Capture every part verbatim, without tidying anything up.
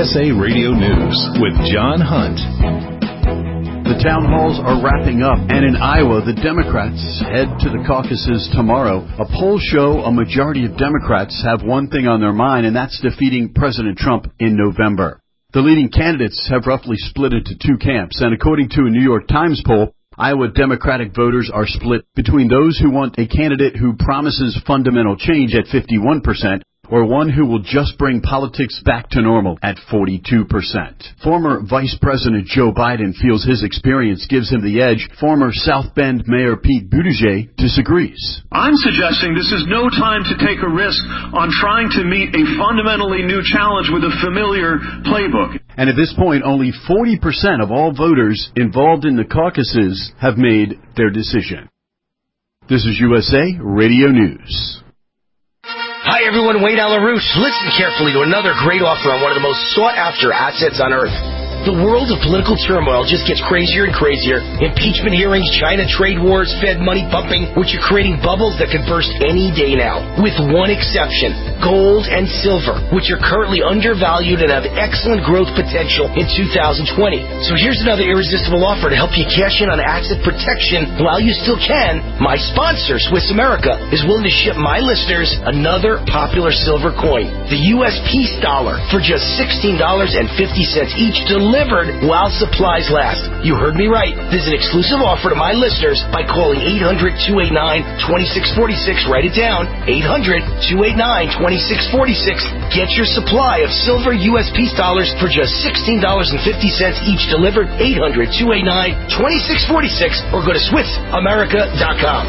S A Radio News with John Hunt. The town halls are wrapping up, and in Iowa, the Democrats head to the caucuses tomorrow. A polls show a majority of Democrats have one thing on their mind, and that's defeating President Trump in November. The leading candidates have roughly split into two camps, and according to a New York Times poll, Iowa Democratic voters are split between those who want a candidate who promises fundamental change at fifty-one percent or one who will just bring politics back to normal at forty-two percent. Former Vice President Joe Biden feels his experience gives him the edge. Former South Bend Mayor Pete Buttigieg disagrees. I'm suggesting this is no time to take a risk on trying to meet a fundamentally new challenge with a familiar playbook. And at this point, only forty percent of all voters involved in the caucuses have made their decision. This is U S A Radio News. Hi, everyone. Wayne LaRouche. Listen carefully to another great offer on one of the most sought-after assets on earth. The world of political turmoil just gets crazier and crazier. Impeachment hearings, China trade wars, Fed money pumping, which are creating bubbles that could burst any day now. With one exception, gold and silver, which are currently undervalued and have excellent growth potential in two thousand twenty. So here's another irresistible offer to help you cash in on asset protection while you still can. My sponsor, Swiss America, is willing to ship my listeners another popular silver coin, the U S Peace Dollar, for just sixteen dollars and fifty cents each, delivered while supplies last. You heard me right. This is an exclusive offer to my listeners by calling eight hundred, two eight nine, two six four six. Write it down. eight hundred, two eight nine, two six four six. Get your supply of silver U S Peace dollars for just sixteen dollars and fifty cents each, delivered. eight hundred, two eight nine, two six four six or go to Swiss America dot com.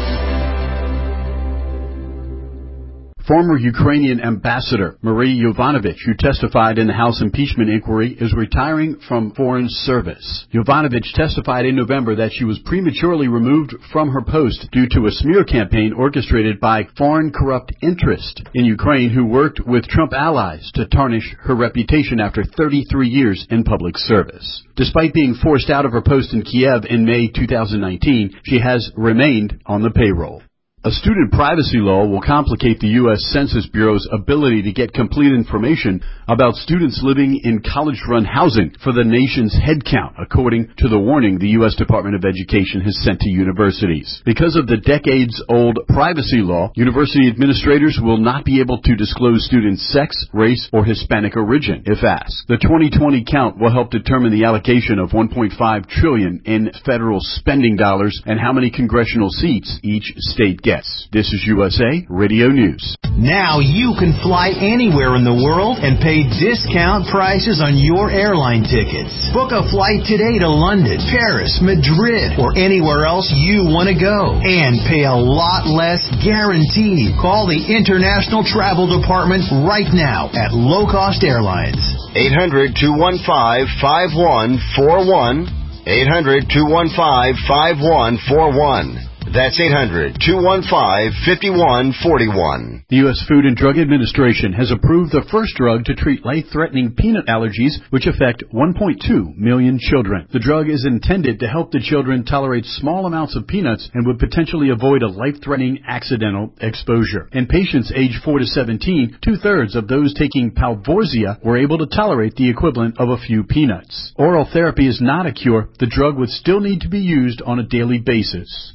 Former Ukrainian ambassador Marie Yovanovitch, who testified in the House impeachment inquiry, is retiring from foreign service. Yovanovitch testified in November that she was prematurely removed from her post due to a smear campaign orchestrated by foreign corrupt interests in Ukraine who worked with Trump allies to tarnish her reputation after thirty-three years in public service. Despite being forced out of her post in Kiev in May two thousand nineteen, she has remained on the payroll. A student privacy law will complicate the U S Census Bureau's ability to get complete information about students living in college-run housing for the nation's head count, according to the warning the U S Department of Education has sent to universities. Because of the decades-old privacy law, university administrators will not be able to disclose students' sex, race, or Hispanic origin, if asked. The twenty twenty count will help determine the allocation of one point five trillion dollars in federal spending dollars and how many congressional seats each state gets. This is U S A Radio News. Now you can fly anywhere in the world and pay discount prices on your airline tickets. Book a flight today to London, Paris, Madrid, or anywhere else you want to go. And pay a lot less guaranteed. Call the International Travel Department right now at Low Cost Airlines. eight hundred, two one five, five one four one. eight hundred, two one five, five one four one. That's eight hundred, two one five, five one four one. The U S Food and Drug Administration has approved the first drug to treat life-threatening peanut allergies, which affect one point two million children. The drug is intended to help the children tolerate small amounts of peanuts and would potentially avoid a life-threatening accidental exposure. In patients aged four to seventeen, two-thirds of those taking Palforzia were able to tolerate the equivalent of a few peanuts. Oral therapy is not a cure. The drug would still need to be used on a daily basis.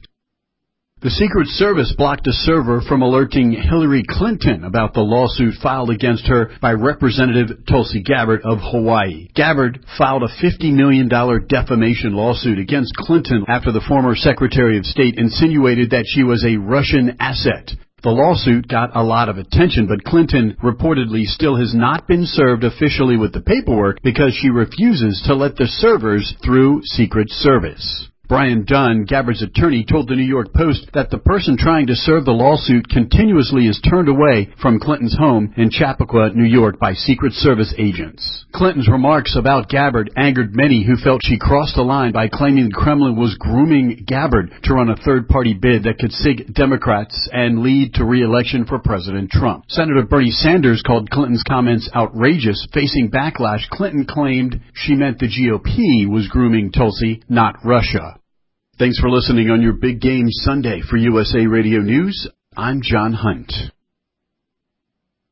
The Secret Service blocked a server from alerting Hillary Clinton about the lawsuit filed against her by Representative Tulsi Gabbard of Hawaii. Gabbard filed a fifty million dollars defamation lawsuit against Clinton after the former Secretary of State insinuated that she was a Russian asset. The lawsuit got a lot of attention, but Clinton reportedly still has not been served officially with the paperwork because she refuses to let the servers through Secret Service. Brian Dunn, Gabbard's attorney, told the New York Post that the person trying to serve the lawsuit continuously is turned away from Clinton's home in Chappaqua, New York, by Secret Service agents. Clinton's remarks about Gabbard angered many who felt she crossed the line by claiming the Kremlin was grooming Gabbard to run a third-party bid that could sink Democrats and lead to re-election for President Trump. Senator Bernie Sanders called Clinton's comments outrageous. Facing backlash, Clinton claimed she meant the G O P was grooming Tulsi, not Russia. Thanks for listening on your Big Game Sunday. For U S A Radio News, I'm John Hunt.